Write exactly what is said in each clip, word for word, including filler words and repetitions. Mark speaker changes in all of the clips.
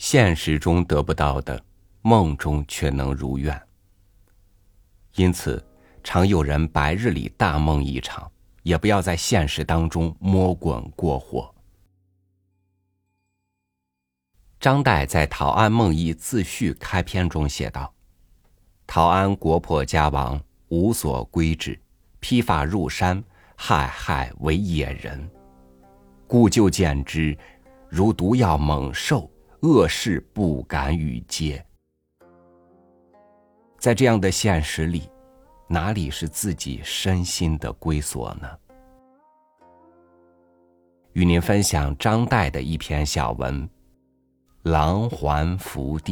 Speaker 1: 现实中得不到的，梦中却能如愿。因此，常有人白日里大梦一场，也不要在现实当中摸滚过火。张岱在《陶庵梦忆自序》开篇中写道：陶庵国破家亡，无所归止，披发入山，害害为野人。故旧见之，如毒药猛兽，恶事不敢与接。在这样的现实里，哪里是自己身心的归所呢？与您分享张岱的一篇小文《狼还福地》。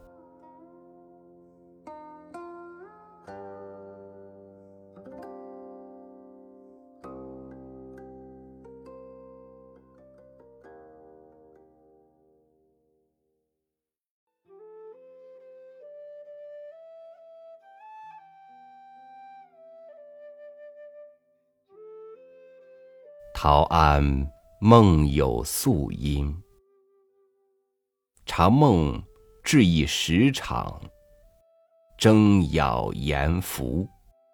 Speaker 1: 陶庵梦有宿因，常梦至一时场，争咬言服。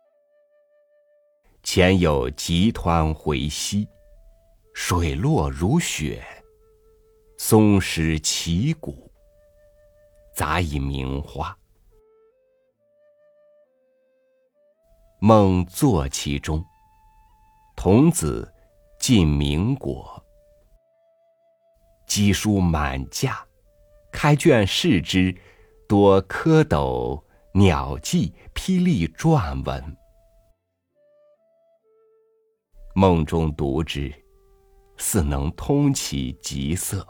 Speaker 1: 前有急湍回溪，水落如雪，松石奇古，杂以名花。梦坐其中，童子进明果，鸡书满架，开卷视之，多蝌蚪鸟迹霹雳篆文。梦中读之，似能通其极色。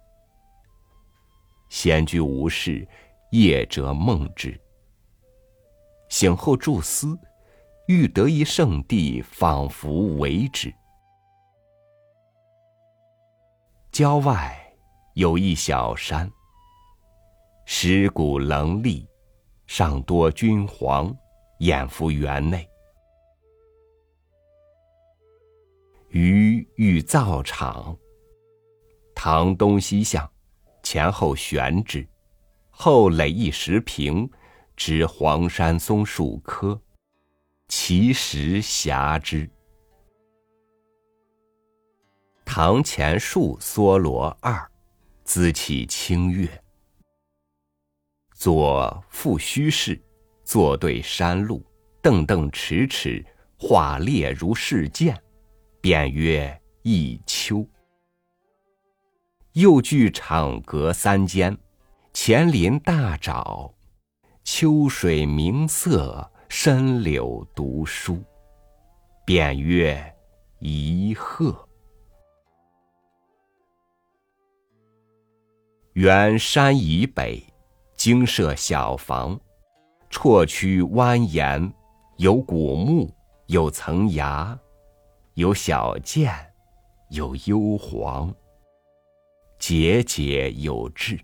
Speaker 1: 闲居无事，夜辄梦之。醒后注思，欲得一圣地，仿佛为之。郊外有一小山，石谷棱立，上多君黄，掩伏园内。余欲造场，堂东西向，前后悬之，后垒一石屏，植黄山松数棵，其实狭之。堂前树梭罗二，滋气清悦。左复虚室，坐对山路，凳凳迟迟，画列如试剑，便曰一丘。右距场阁三间，前临大沼，秋水明色，深柳读书，便曰一壑。原山以北，精设小房，绰曲蜿蜒，有古木，有层崖，有小涧，有幽篁，节节有致。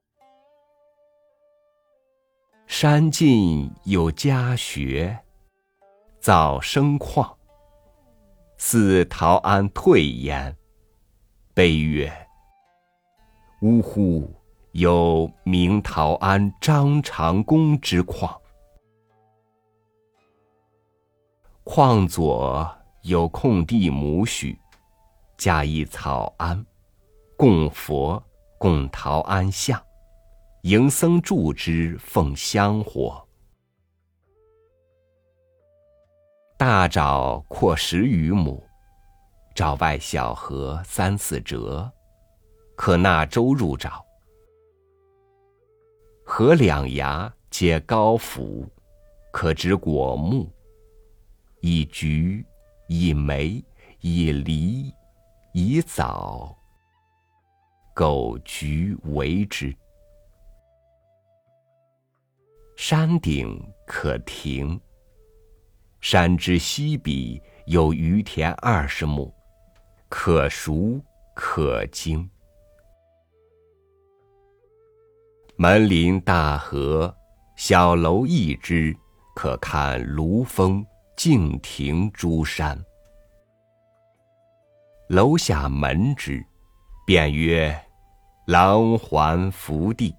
Speaker 1: 山近有家学，造生旷，似陶庵退焉。悲曰：呜呼，有名陶庵张长公之旷。旷左有空地亩许，加一草庵，供佛，供陶庵像，迎僧住之，奉香火。大沼阔十余亩，沼外小河三四折，可纳舟入沼。河两崖皆高阜，可植果木，以橘，以梅，以梨，以枣，狗橘为之。山顶可停，山之西壁有余田二十亩，可熟可经。门临大河，小楼一之，可看庐峰、径庭诸山。楼下门之，便曰狼还福地。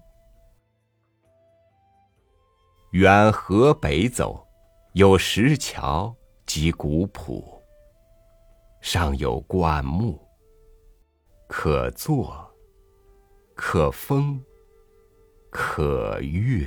Speaker 1: 远河北走，有石桥及古朴，上有灌木，可坐，可风，可悦。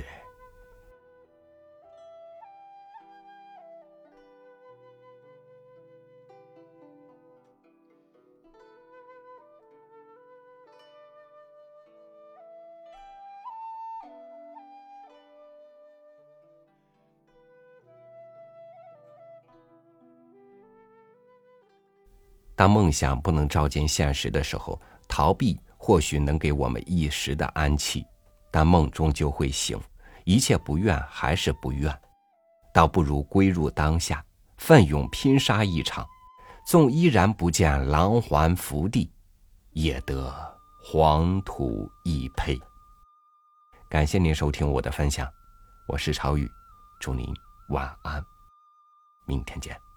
Speaker 1: 当梦想不能照进现实的时候，逃避或许能给我们一时的安憩，但梦终究会醒，一切不愿还是不愿，倒不如归入当下，奋勇拼杀一场，纵依然不见狼还福地，也得黄土一坯。感谢您收听我的分享，我是超宇，祝您晚安，明天见。